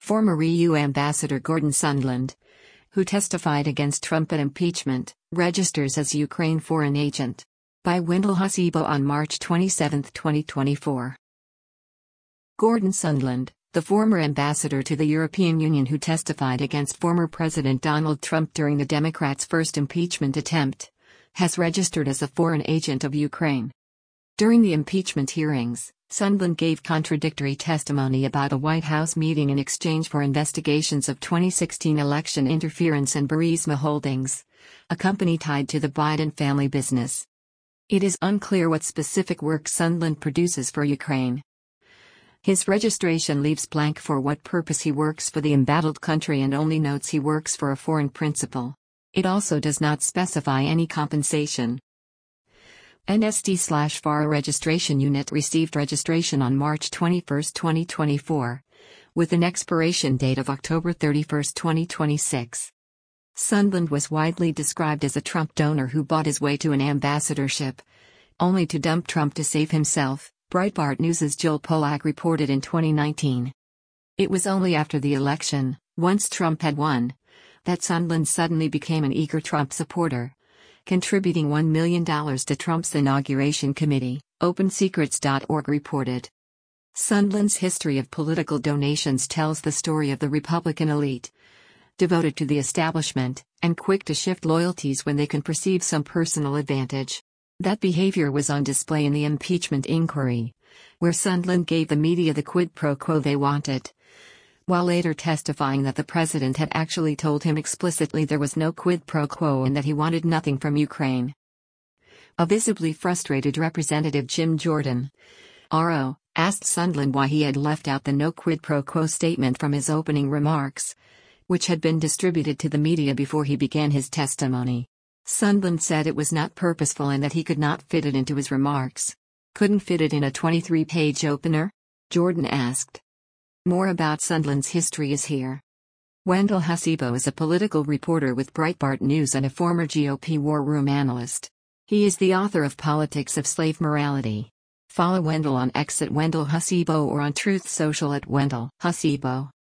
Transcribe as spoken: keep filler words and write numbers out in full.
Former E U Ambassador Gordon Sondland, who testified against Trump at impeachment, registers as Ukraine foreign agent. By Wendell Hasibo on March twenty-seventh, twenty twenty-four. Gordon Sondland, the former ambassador to the European Union who testified against former President Donald Trump during the Democrats' first impeachment attempt, has registered as a foreign agent of Ukraine. During the impeachment hearings, Sondland gave contradictory testimony about a White House meeting in exchange for investigations of twenty sixteen election interference and Burisma Holdings, a company tied to the Biden family business. It is unclear what specific work Sondland produces for Ukraine. His registration leaves blank for what purpose he works for the embattled country and only notes he works for a foreign principal. It also does not specify any compensation. N S D slash F A R A registration unit received registration on March twenty-first, twenty twenty-four, with an expiration date of October thirty-first, twenty twenty-six. Sondland was widely described as a Trump donor who bought his way to an ambassadorship, only to dump Trump to save himself, Breitbart News' Joel Pollack reported in twenty nineteen. It was only after the election, once Trump had won, that Sondland suddenly became an eager Trump supporter, contributing one million dollars to Trump's inauguration committee, Open Secrets dot org reported. Sondland's history of political donations tells the story of the Republican elite, devoted to the establishment, and quick to shift loyalties when they can perceive some personal advantage. That behavior was on display in the impeachment inquiry, where Sondland gave the media the quid pro quo they wanted, while later testifying that the president had actually told him explicitly there was no quid pro quo and that he wanted nothing from Ukraine. A visibly frustrated Representative Jim Jordan, R O, asked Sondland why he had left out the no quid pro quo statement from his opening remarks, which had been distributed to the media before he began his testimony. Sondland said it was not purposeful and that he could not fit it into his remarks. Couldn't fit it in a twenty-three page opener? Jordan asked. More about Sondland's history is here. Wendell Hasibo is a political reporter with Breitbart News and a former G O P war room analyst. He is the author of Politics of Slave Morality. Follow Wendell on X at Wendell Hasibo or on Truth Social at Wendell Hasibo.